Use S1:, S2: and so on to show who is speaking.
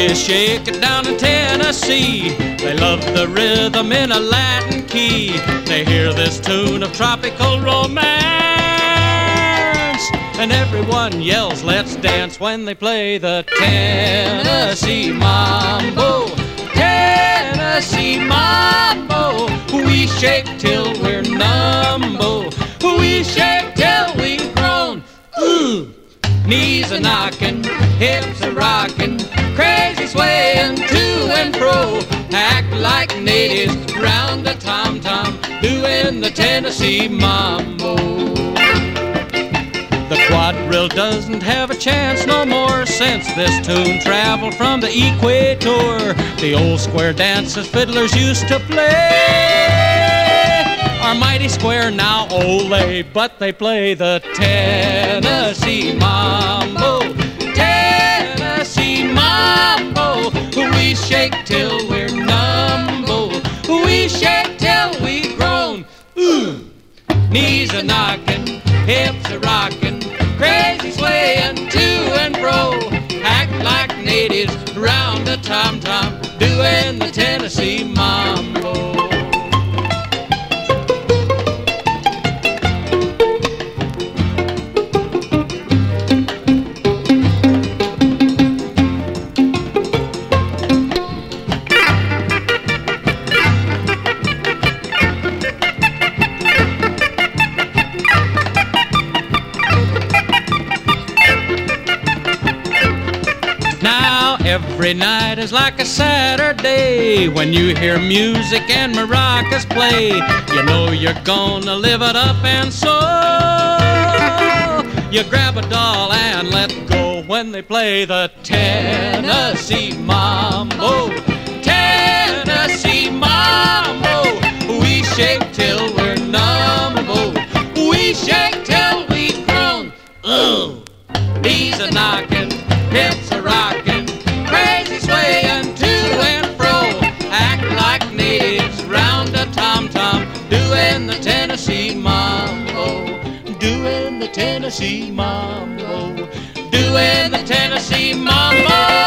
S1: they shake it down in Tennessee. They love the rhythm in a Latin key. They hear this tune of tropical romance, and everyone yells, let's dance, when they play the Tennessee Mambo. Tennessee Mambo. We shake till we're numbo. We shake till we've grown. Ooh. Knees a knocking, hips a rocking, crazy swaying to and fro. Act like natives round the tom-tom, doing the Tennessee Mambo. The quadrille doesn't have a chance no more since this tune traveled from the equator. The old square dances fiddlers used to play are mighty square now, ole, but they play the Tennessee Mambo. Tennessee Mambo. We shake till we're numbo. We shake till we've grown. Ooh. Knees a knocking, hips a rocking, crazy swaying to and fro. Act like natives round the tom-tom, doing the Tennessee Mambo. Every night is like a Saturday when you hear music and maracas play. You know you're gonna live it up, and so you grab a doll and let go when they play the Tennessee Mambo. Tennessee Mambo. We shake till we're numbo. We shake till we've grown. Ooh. Knees a knocking, hips a rocking, crazy swaying to and fro. Act like natives round a tom-tom, doing the Tennessee Mambo. Doing the Tennessee Mambo. Doing the Tennessee Mambo.